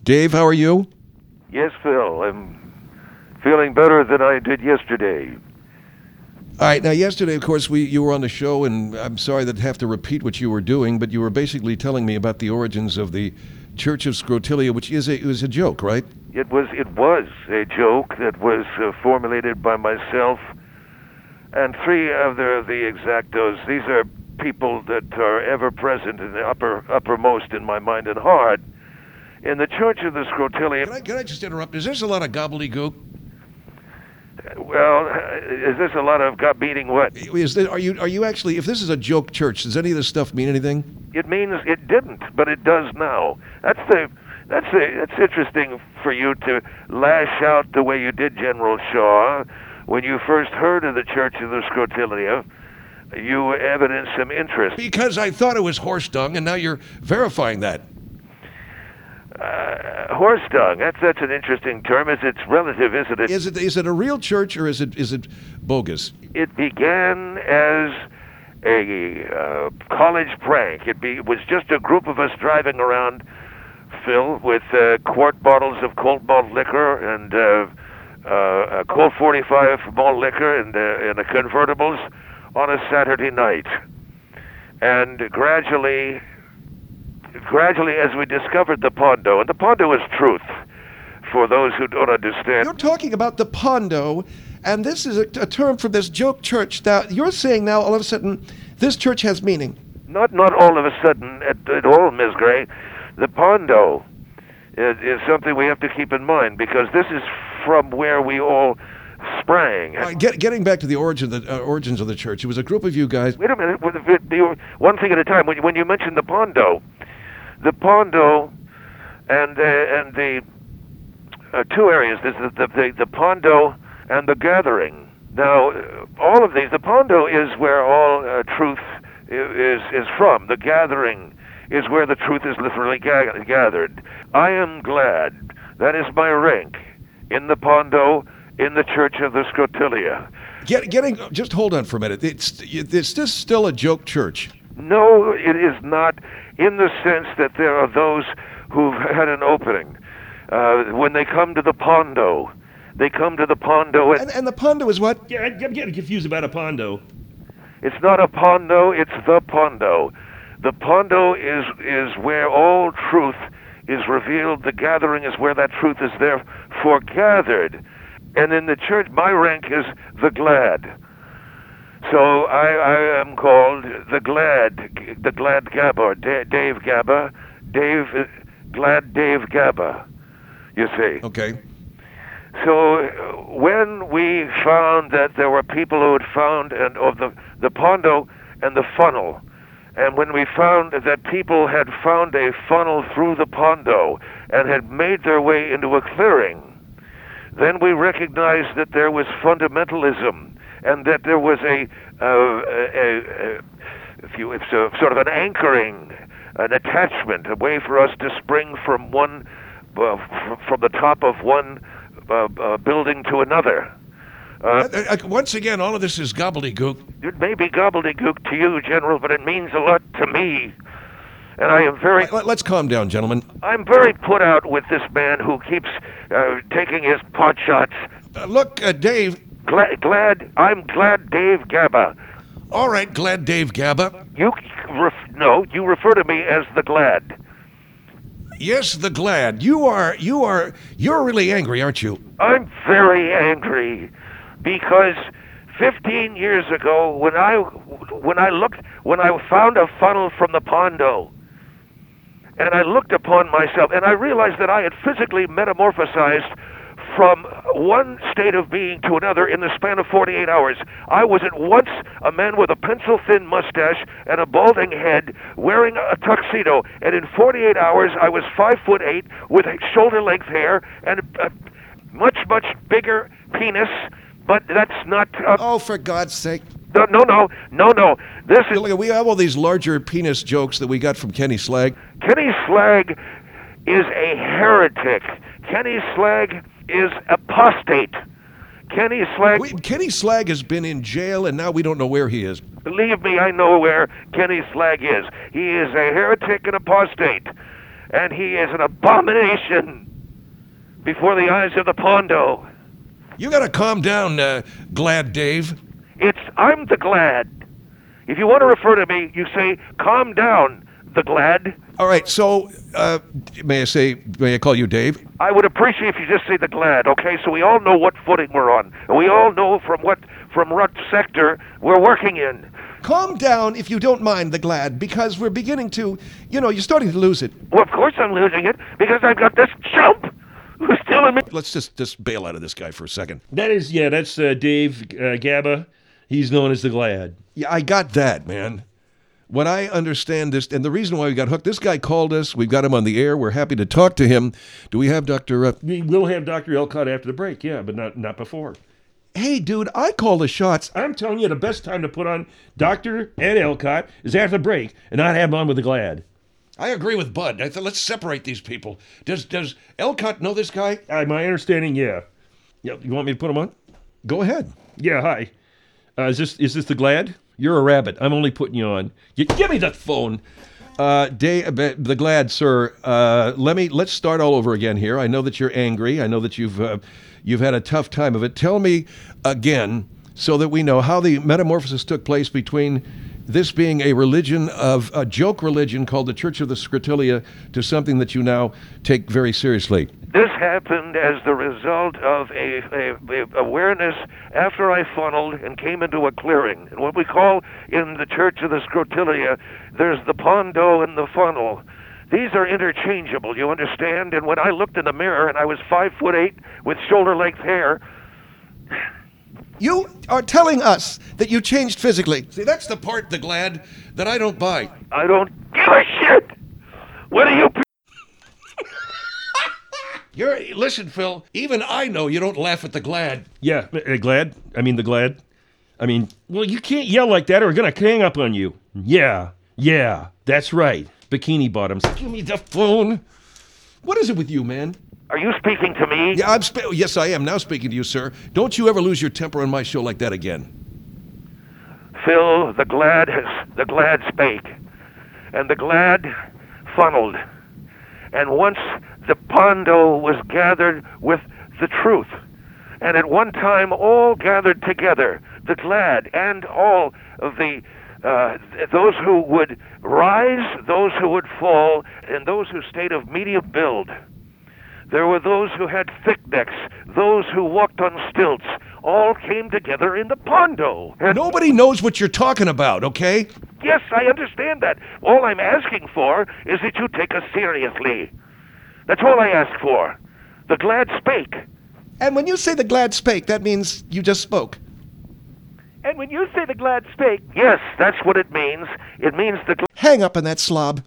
Dave, how are you? Yes, Phil. I'm feeling better than I did yesterday. All right. Now, yesterday, of course, you were on the show, and I'm sorry that I have to repeat what you were doing, but you were basically telling me about the origins of the Church of Scrotilia, which was a joke, right? It was a joke that was formulated by myself and three other of the exactos. These are people that are ever present and uppermost in my mind and heart. In the Church of the Scrotilia. Can I just interrupt? Is this a lot of gobbledygook? Well, is this a lot of meaning what? Are you actually? If this is a joke church, does any of this stuff mean anything? It means it didn't, but it does now. That's interesting for you to lash out the way you did, General Shaw. When you first heard of the Church of the Scrotilia, you evidenced some interest. Because I thought it was horse dung, and now you're verifying that. Horse dung. That's an interesting term. It's relative, isn't it? Is it a real church or is it bogus? It began as a college prank. It was just a group of us driving around, Phil, with quart bottles of cold malt liquor and Colt 45 malt liquor and the convertibles on a Saturday night, and gradually, as we discovered the Pondo, and the Pondo is truth, for those who don't understand. You're talking about the Pondo, and this is a term from this joke church. Now, you're saying now, all of a sudden, this church has meaning. Not all of a sudden at all, Ms. Gray. The Pondo is something we have to keep in mind, because this is from where we all sprang. Getting back to the origins of the church, it was a group of you guys. Wait a minute, one thing at a time. When you mentioned the Pondo and the two areas, there's the Pondo and the Gathering. Now, all of these, the Pondo is where all truth is from. The Gathering is where the truth is literally gathered. I am glad. That is my rank in the Pondo, in the Church of the Scrotilia. Just hold on for a minute. It's this still a joke church? No, it is not, in the sense that there are those who've had an opening. When they come to the Pondo, and the Pondo is what? Yeah, I'm getting confused about a Pondo. It's not a Pondo, it's the Pondo. The Pondo is where all truth is revealed. The Gathering is where that truth is therefore gathered. And in the church, my rank is the Glad. So I am called the Glad Gabba, Dave Gabba, Glad Dave Gabba, you see. Okay. So when we found that there were people who had found of the Pondo and the funnel, and when we found that people had found a funnel through the Pondo and had made their way into a clearing, then we recognized that there was fundamentalism and that there was it's sort of an anchoring, an attachment, a way for us to spring from from the top of one building to another. Once again, all of this is gobbledygook. It may be gobbledygook to you, General, but it means a lot to me. And I am very... Let's calm down, gentlemen. I'm very put out with this man who keeps taking his pot shots. Look, Dave... I'm Glad Dave Gabba. All right, Glad Dave Gabba. You refer to me as the Glad. Yes, the Glad. You're really angry, aren't you? I'm very angry because 15 years ago, when I found a funnel from the Pondo, and I looked upon myself, and I realized that I had physically metamorphosized from one state of being to another in the span of 48 hours. I was at once a man with a pencil-thin mustache and a balding head, wearing a tuxedo, and in 48 hours I was 5'8" with shoulder-length hair and a much bigger penis. But that's not... Oh, for God's sake. No. This is... We have all these larger penis jokes that we got from Kenny Slag. Kenny Slag is a heretic. Kenny Slag is apostate. Kenny Slag has been in jail, and now we don't know where he is. Believe me, I know where Kenny Slag is. He is a heretic and apostate. and he is an abomination before the eyes of the Pondo. You got to calm down, Glad Dave. I'm the Glad. If you want to refer to me, you say, calm down, the Glad. All right, so may I call you Dave? I would appreciate if you just say the Glad, okay? So we all know what footing we're on. And we all know from what sector we're working in. Calm down, if you don't mind, the Glad, because we're beginning to, you're starting to lose it. Well, of course I'm losing it, because I've got this chump who's stealing me. Let's just bail out of this guy for a second. That's Dave Gaba. He's known as the Glad. Yeah, I got that, man. When I understand this, and the reason why we got hooked, this guy called us. We've got him on the air. We're happy to talk to him. Do we have Dr. We'll have Dr. Elcott after the break, yeah, but not before. Hey, dude, I call the shots. I'm telling you, the best time to put on Dr. Ed Elcott is after the break and not have him on with the Glad. I agree with Bud. I thought let's separate these people. Does Elcott know this guy? My understanding, yeah. Yeah, you want me to put him on? Go ahead. Yeah, hi. Is this the Glad? You're a rabbit. I'm only putting you on. Give me that phone. The Glad, sir. Let's start all over again here. I know that you're angry. I know that you've had a tough time of it. Tell me again, so that we know how the metamorphosis took place between this being a joke religion called the Church of the Scrotilia to something that you now take very seriously. This happened as the result of a awareness after I funneled and came into a clearing. And what we call in the Church of the Scrotilia, there's the Pondo and the funnel. These are interchangeable, you understand? And when I looked in the mirror and I was 5'8" with shoulder-length hair. You are telling us that you changed physically. See, that's the part, the Glad, that I don't buy. I don't give a shit! What are you... Listen, Phil, even I know you don't laugh at the Glad. Yeah, Glad? I mean, the Glad? Well, you can't yell like that or we're going to hang up on you. Yeah, that's right. Bikini bottoms. Give me the phone. What is it with you, man? Are you speaking to me? Yeah, yes, I am now speaking to you, sir. Don't you ever lose your temper on my show like that again. Phil, the Glad spake, and the Glad funneled. And once the Pondo was gathered with the truth, and at one time all gathered together, the Glad and all of the those who would rise, those who would fall, and those who stayed of medium build. There were those who had thick necks, those who walked on stilts, all came together in the Pondo. And nobody knows what you're talking about, okay? yes, I understand that. All I'm asking for is that you take us seriously. That's all I ask for. The Glad spake. And when you say the Glad spake, that means you just spoke. And when you say the Glad spake, yes, that's what it means. It means the Hang up on that slob.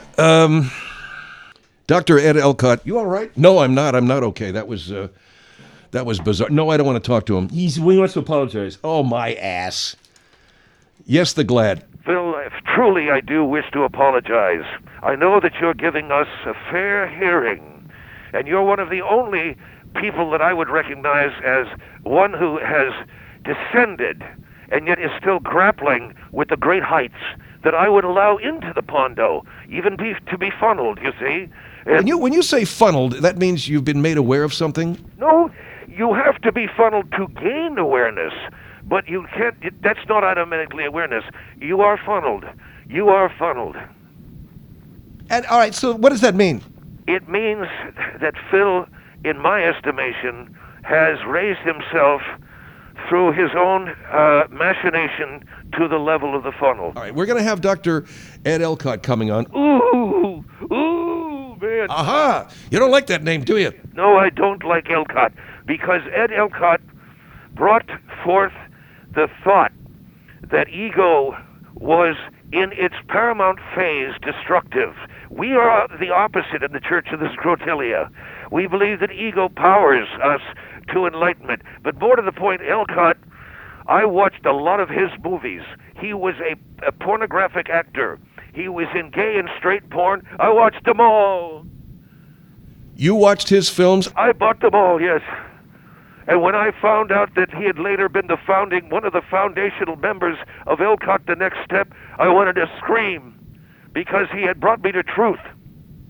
Dr. Ed Elcott, you all right? No, I'm not. I'm not okay. That was bizarre. No, I don't want to talk to him. He wants to apologize. Oh, my ass. Yes, the Glad. Phil, truly I do wish to apologize. I know that you're giving us a fair hearing, and you're one of the only people that I would recognize as one who has descended and yet is still grappling with the great heights that I would allow into the Pondo, even to be funneled, you see. And when you say funneled, that means you've been made aware of something? No, you have to be funneled to gain awareness, but you can't. That's not automatically awareness. You are funneled. You are funneled. And all right, so what does that mean? It means that Phil, in my estimation, has raised himself through his own machination to the level of the funnel. All right, we're going to have Dr. Ed Elcott coming on. Ooh, man. Aha! You don't like that name, do you? No, I don't like Elcott, because Ed Elcott brought forth the thought that ego was in its paramount phase destructive. We are the opposite in the Church of the Scrotilia. We believe that ego powers us to enlightenment. But more to the point, Elcott, I watched a lot of his movies. He was a pornographic actor. He was in gay and straight porn. I watched them all. You watched his films? I bought them all, yes. And when I found out that he had later been one of the foundational members of Elcott The Next Step, I wanted to scream because he had brought me to truth.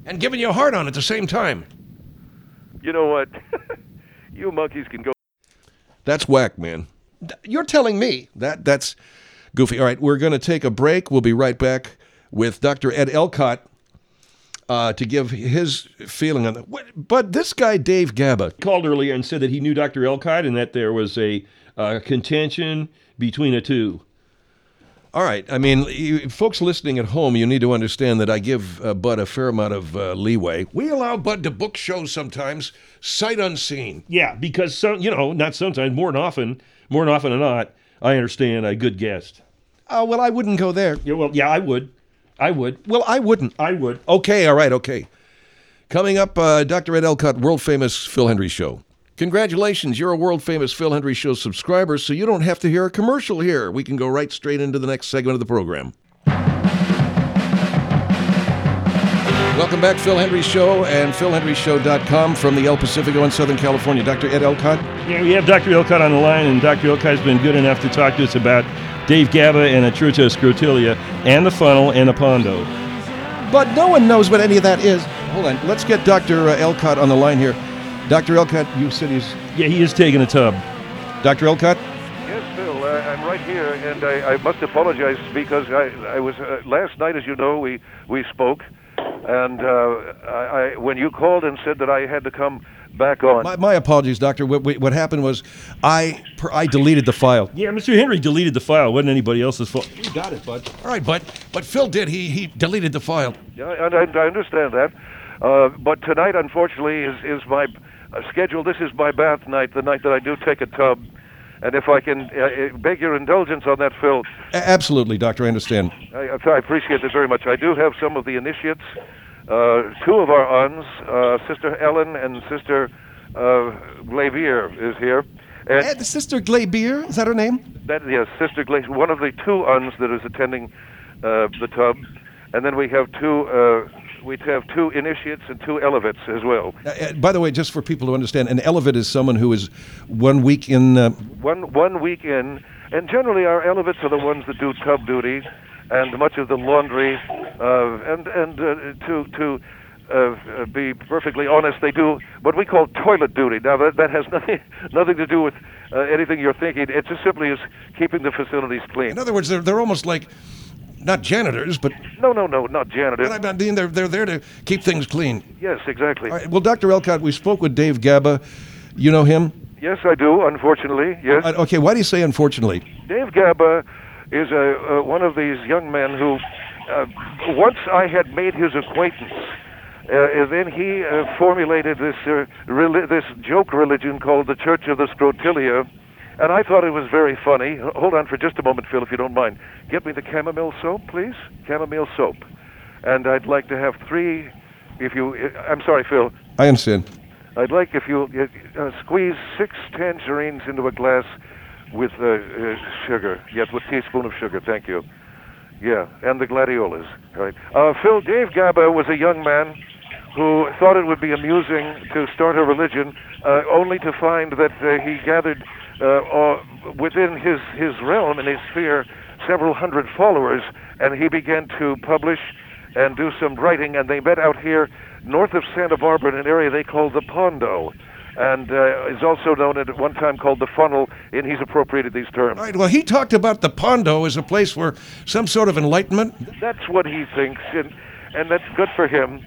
And giving you a hard on at the same time. You know what? You monkeys can go. That's whack, man. You're telling me. That's goofy. All right, we're going to take a break. We'll be right back with Dr. Ed Elcott to give his feeling on that. But this guy, Dave Gaba, Called earlier and said that he knew Dr. Elcott and that there was a contention between the two. all right. I mean, folks listening at home, you need to understand that I give Bud a fair amount of leeway. We allow Bud to book shows sometimes, sight unseen. Yeah, because not sometimes, more than often than not, I understand a good guest. Oh, well, I wouldn't go there. Yeah, well, yeah, I would. Well, I wouldn't. I would. Okay, all right, okay. Coming up, Dr. Ed Elcott, world-famous Phil Hendry Show. Congratulations, you're a world-famous Phil Hendry Show subscriber, so you don't have to hear a commercial here. We can go right straight into the next segment of the program. Welcome back, Phil Hendry Show and philhendryshow.com from the El Pacifico in Southern California. Dr. Ed Elcott? Yeah, we have Dr. Elcott on the line, and Dr. Elcott's been good enough to talk to us about Dave Gaba and the Church of Scrotilia and the funnel and the Pondo. But no one knows what any of that is. Hold on, let's get Dr. Elcott on the line here. Dr. Elcott, you said he's... Yeah, he is taking a tub. Dr. Elcott? Yes, Phil, I'm right here, and I must apologize because I was last night, as you know, we spoke, and when you called and said that I had to come back on. My apologies, Doctor. What happened was I deleted the file. Yeah, Mr. Henry deleted the file. It wasn't anybody else's fault. You got it, bud. All right, but Phil did. He deleted the file. Yeah, and I understand that. But tonight, unfortunately, is my schedule. This is my bath night, the night that I do take a tub. And if I can beg your indulgence on that, Phil. Absolutely, Doctor. I understand. I appreciate it very much. I do have some of the initiates. Two of our aunts, Sister Ellen and Sister Glavier is here. And Sister Glavier, is that her name? Yes, Sister Glavier, one of the two aunts that is attending the tub. And then we have two initiates and two elevates as well. By the way, just for people to understand, an elevate is someone who is 1 week in... One week in, and generally our elevates are the ones that do tub duty and much of the laundry, to be perfectly honest, they do what we call toilet duty. Now, that has nothing to do with anything you're thinking. It just simply is keeping the facilities clean. In other words, they're almost like... Not janitors, but... No, not janitors. But I mean, they're there to keep things clean. Yes, exactly. All right, well, Dr. Elcott, we spoke with Dave Gaba. You know him? Yes, I do, unfortunately, yes. Okay, why do you say unfortunately? Dave Gaba is one of these young men who, once I had made his acquaintance, then he formulated this joke religion called the Church of the Scrotilia. And I thought it was very funny. Hold on for just a moment, Phil, if you don't mind. Get me the chamomile soap, please. Chamomile soap. And I'd like to have 3, I'm sorry, Phil. I understand. I'd like if you squeeze 6 tangerines into a glass with sugar. Yes, with a teaspoon of sugar, thank you. Yeah, and the gladiolas. All right. Phil, Dave Gaba was a young man who thought it would be amusing to start a religion, only to find that he gathered... within his realm and his sphere, several hundred followers, and he began to publish and do some writing, and they met out here north of Santa Barbara in an area they call the Pondo, and is also known at one time called the Funnel, and he's appropriated these terms. All right, well, he talked about the Pondo as a place where some sort of enlightenment... That's what he thinks, and that's good for him.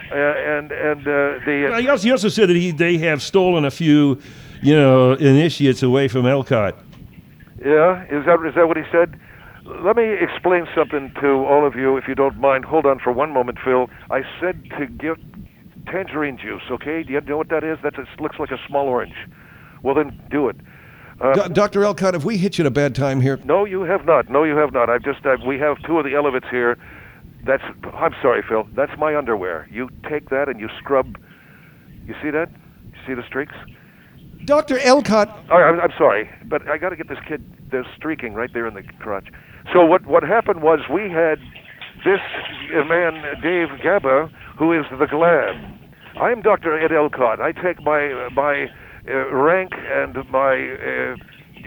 He also said that they have stolen a few... initiates away from Elcott. Yeah, is that what he said? Let me explain something to all of you, if you don't mind. Hold on for one moment, Phil. I said to give tangerine juice, okay? Do you know what that is? It looks like a small orange. Well, then do it. Dr. Elcott, have we hit you at a bad time here? No, you have not. No, you have not. We have 2 of the elevates here. I'm sorry, Phil. That's my underwear. You take that and you scrub. You see that? You see the streaks? Dr. Elcott... I'm sorry, but I got to get this kid. There's streaking right there in the crotch. So what happened was we had this man, Dave Gaba, who is the Glad. I'm Dr. Ed Elcott. I take my rank and my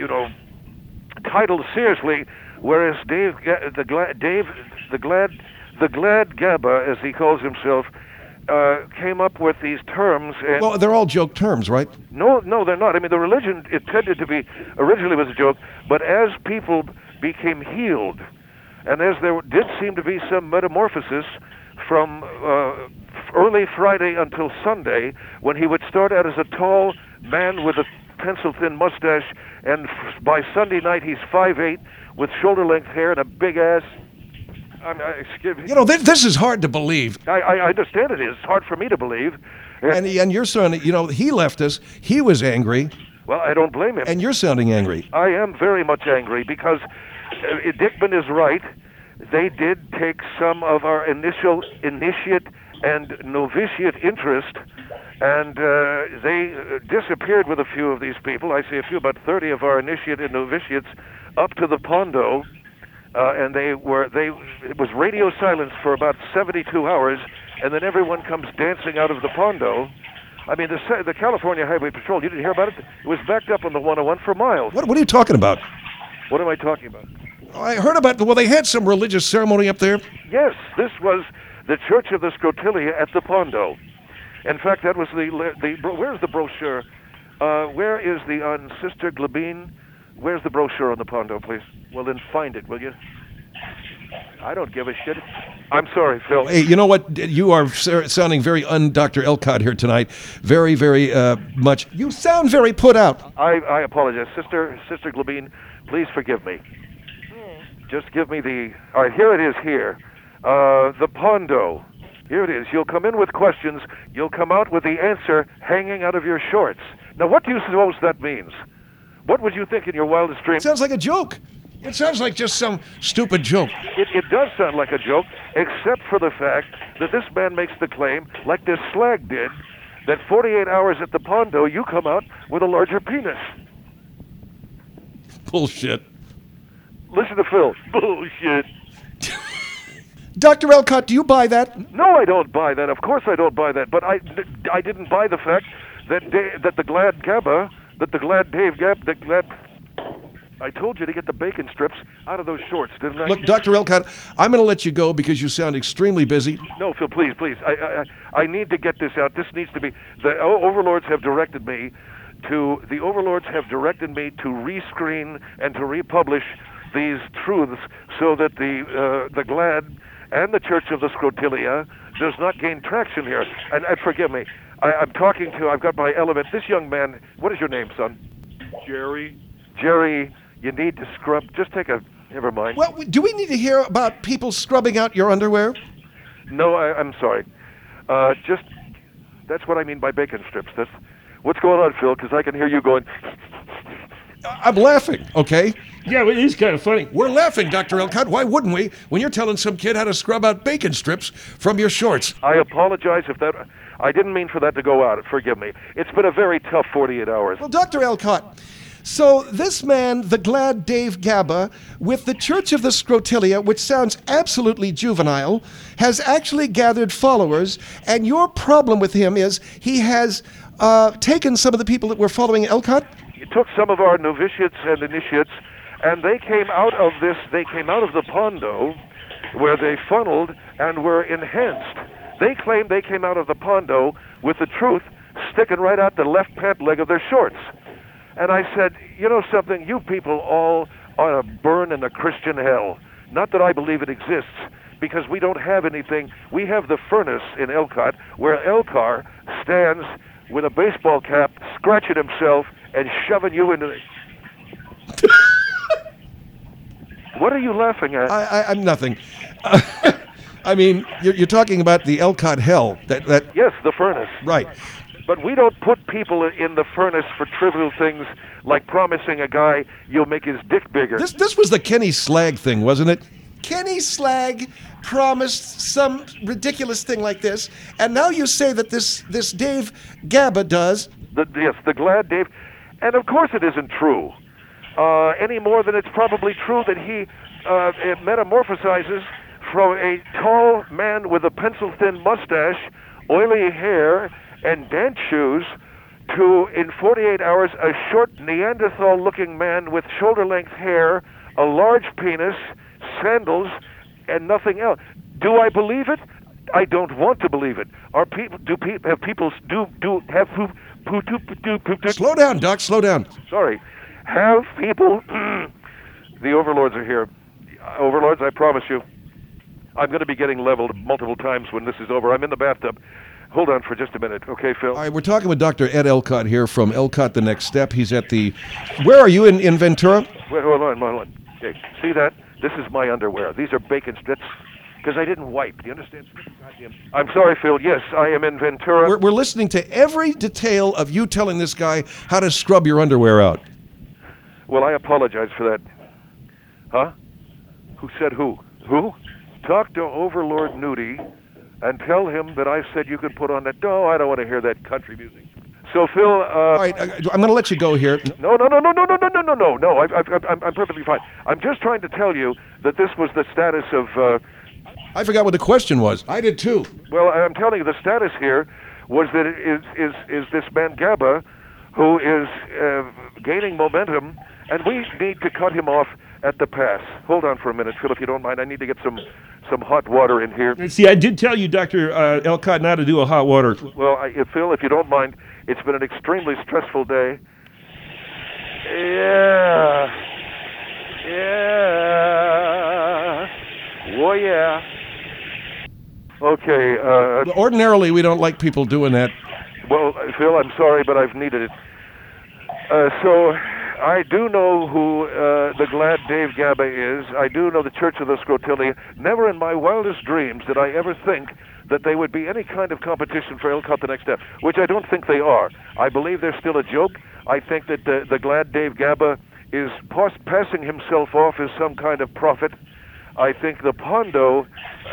title seriously, whereas the Glad Gaba, as he calls himself, came up with these terms. And Well, they're all joke terms, right? no, they're not. I mean, the religion intended to be originally was a joke, but as people became healed, and as there did seem to be some metamorphosis from early Friday until Sunday, when he would start out as a tall man with a pencil-thin mustache, and by Sunday night he's 5'8", with shoulder-length hair and a big ass. Excuse me. You know, this is hard to believe. I understand it is. It's hard for me to believe. And your son, you know, he left us. He was angry, Well, I don't blame him. and you're sounding angry. I am very much angry because Dickman is right. They did take some of our initial initiate and novitiate interest, and they disappeared with a few of these people. I say a few, about 30 of our initiate and novitiates, up to the Pondo, and it was radio silence for about 72 hours, and then everyone comes dancing out of the Pondo. I mean, the California Highway Patrol, you didn't hear about it? It was backed up on the 101 for miles. What are you talking about? What am I talking about? I heard about, well, they had some religious ceremony up there. Yes, this was the Church of the Scrotilia at the Pondo. In fact, that was where's the brochure? Where is on Sister Glebine? Where's the brochure on the Pondo, please? Well, then find it, will you? I don't give a shit. I'm sorry, Phil. Hey, you know what? You are sounding very Dr. Elcott here tonight. Very, very much. You sound very put out. I apologize. Sister Glebine, please forgive me. Just give me the... All right, here it is here. The Pondo. Here it is. You'll come in with questions. You'll come out with the answer hanging out of your shorts. Now, what do you suppose that means? What would you think in your wildest dreams? It sounds like a joke. It sounds like just some stupid joke. It does sound like a joke, except for the fact that this man makes the claim, like this slag did, that 48 hours at the Pondo, you come out with a larger penis. Bullshit. Listen to Phil. Bullshit. Dr. Elcott, do you buy that? No, I don't buy that. Of course I don't buy that. But I didn't buy the fact that the Glad Gabba, I told you to get the bacon strips out of those shorts, didn't I? Look, Dr. Elcott, I'm going to let you go because you sound extremely busy. No, Phil, please. I need to get this out. This needs to be... The overlords have directed me to rescreen and to republish these truths so that the Glad and the Church of the Scrotilia does not gain traction here. And forgive me, I've got my element. This young man, what is your name, son? Jerry, you need to scrub. Just never mind. Well, do we need to hear about people scrubbing out your underwear? No, I'm sorry. That's what I mean by bacon strips. That's what's going on, Phil, because I can hear you going... I'm laughing, okay? Yeah, it is kind of funny. We're laughing, Dr. Elcott. Why wouldn't we when you're telling some kid how to scrub out bacon strips from your shorts? I apologize if that... I didn't mean for that to go out. Forgive me. It's been a very tough 48 hours. Well, Dr. Elcott, so this man, the Glad Dave Gabba, with the Church of the Scrotilia, which sounds absolutely juvenile, has actually gathered followers, and your problem with him is he has taken some of the people that were following Elcott? He took some of our novitiates and initiates, and they came out of the Pondo, where they funneled and were enhanced. They claimed they came out of the Pondo with the truth sticking right out the left pant leg of their shorts. And I said, you know something, you people all ought to burn in the Christian hell. Not that I believe it exists, because we don't have anything. We have the furnace in Elcott, where Elcar stands with a baseball cap, scratching himself, and shoving you into the... What are you laughing at? I'm nothing. I mean, you're talking about the Elcott hell. That Yes, the furnace. right. But we don't put people in the furnace for trivial things like promising a guy you'll make his dick bigger. This was the Kenny Slag thing, wasn't it? Kenny Slag promised some ridiculous thing like this, and now you say that this Dave Gabba does. Yes, the Glad Dave. And of course it isn't true. Any more than it's probably true that he metamorphosizes from a tall man with a pencil-thin mustache, oily hair, and dance shoes to, in 48 hours, a short Neanderthal-looking man with shoulder-length hair, a large penis, sandals, and nothing else. Do I believe it? I don't want to believe it. Are people? Have people have Slow down, Doc. Slow down. Sorry, have people? The overlords are here. Overlords, I promise you, I'm going to be getting leveled multiple times when this is over. I'm in the bathtub. Hold on for just a minute, okay, Phil? All right, we're talking with Dr. Ed Elcott here from Elcott The Next Step. He's at the... Where are you, in Ventura? Wait, hold on. Okay, see that? This is my underwear. These are bacon strips because I didn't wipe. Do you understand? Goddamn. I'm sorry, Phil. Yes, I am in Ventura. We're listening to every detail of you telling this guy how to scrub your underwear out. Well, I apologize for that. Huh? Who said who? Who? Talk to Overlord Nudie and tell him that I said you could put on that. No, I don't want to hear that country music. So, Phil, all right, I'm going to let you go here. No. I'm perfectly fine. I'm just trying to tell you that this was the status of. I forgot what the question was. I did too. Well, I'm telling you, the status here was that it is this man Gaba, who is gaining momentum, and we need to cut him off at the pass. Hold on for a minute, Phil, if you don't mind. I need to get some hot water in here. See, I did tell you, Dr. Elcott, not to do a hot water. Well, Phil, if you don't mind, it's been an extremely stressful day. Yeah. Oh, yeah. Okay. Ordinarily, we don't like people doing that. Well, Phil, I'm sorry, but I've needed it. So, I do know who the Glad Dave Gaba is. I do know the Church of the Scrotilia. Never in my wildest dreams did I ever think that they would be any kind of competition for Elcott The Next Step, which I don't think they are. I believe they're still a joke. I think that the Glad Dave Gaba is passing himself off as some kind of prophet. I think the Pondo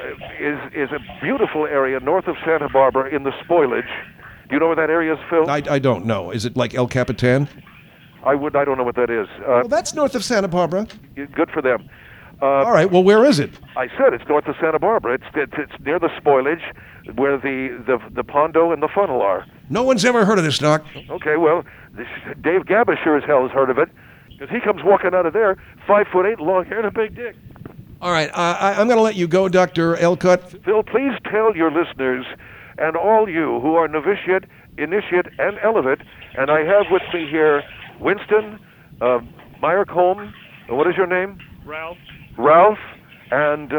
is a beautiful area north of Santa Barbara in the spoilage. Do you know where that area is, Phil? I don't know. Is it like El Capitan? I don't know what that is. Well, that's north of Santa Barbara. Good for them. All right. Well, where is it? I said it's north of Santa Barbara. It's near the spoilage, where the Pondo and the funnel are. No one's ever heard of this, Doc. Okay, well, Dave Gaba sure as hell has heard of it, because he comes walking out of there, 5'8", long hair, and a big dick. All right. I'm going to let you go, Dr. Elcott. Phil, please tell your listeners and all you who are novitiate, initiate, and elevate, and I have with me here Winston, Meyercomb, what is your name? Ralph, and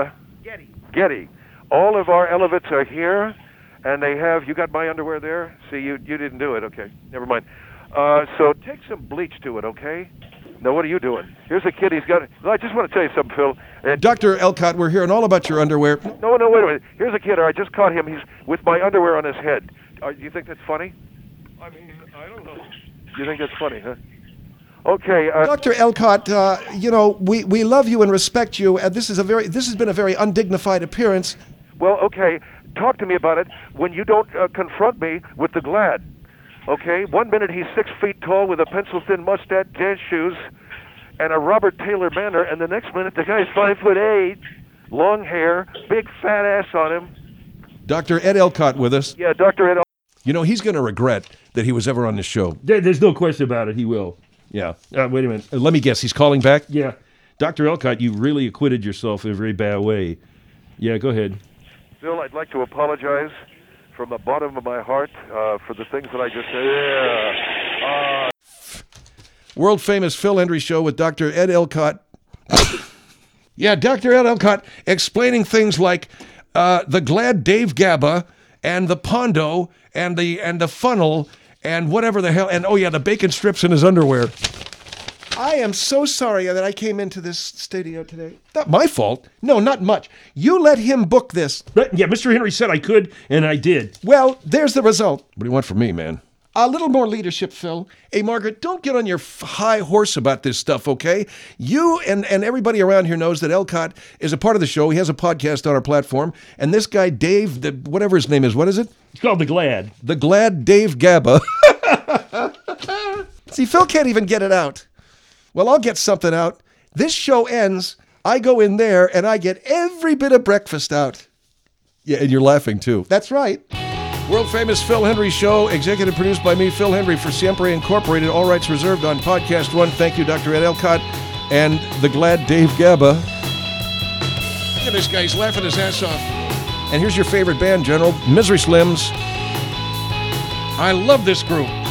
Getty. All of our elevates are here, and they have, you got my underwear there? See, you didn't do it, okay, never mind. So take some bleach to it, okay? Now, what are you doing? Here's a kid, he's got, I just want to tell you something, Phil. Dr. Elcott, we're hearing all about your underwear. No, wait a minute. Here's a kid, I just caught him, he's with my underwear on his head. Do you think that's funny? I mean, I don't know. You think that's funny, huh? Okay. Dr. Elcott, we love you and respect you. This has been a very undignified appearance. Well, okay. Talk to me about it when you don't confront me with the Glad. Okay. 1 minute he's 6 feet tall with a pencil-thin mustache, jazz shoes, and a Robert Taylor manner, and the next minute the guy's 5'8", long hair, big fat ass on him. Dr. Ed Elcott with us. Yeah, Dr. Ed. He's going to regret that he was ever on this show. There's no question about it. He will. Yeah. Wait a minute. Let me guess. He's calling back? Yeah. Dr. Elcott, you really acquitted yourself in a very bad way. Yeah, go ahead. Phil, I'd like to apologize from the bottom of my heart for the things that I just said. World famous Phil Hendrie show with Dr. Ed Elcott. Yeah, Dr. Ed Elcott explaining things like the Glad Dave Gaba and the Pondo and the funnel and whatever the hell, and the bacon strips in his underwear. I am so sorry that I came into this studio today. Not my fault. No, not much. You let him book this. Yeah, Mr. Henry said I could, and I did. Well, there's the result. What do you want from me, man? A little more leadership, Phil. Hey, Margaret, don't get on your high horse about this stuff, okay? You and everybody around here knows that Elcott is a part of the show. He has a podcast on our platform. And this guy, Dave, whatever his name is, what is it? It's called The Glad. The Glad Dave Gaba. See, Phil can't even get it out. Well, I'll get something out. This show ends. I go in there, and I get every bit of breakfast out. Yeah, and you're laughing, too. That's right. World famous Phil Hendrie show, executive produced by me, Phil Hendrie, for Siempre Incorporated. All rights reserved on Podcast One. Thank you, Dr. Ed Elcott and the Glad Dave Gaba. Look at this guy. He's laughing his ass off. And here's your favorite band, General, Misery Slims. I love this group.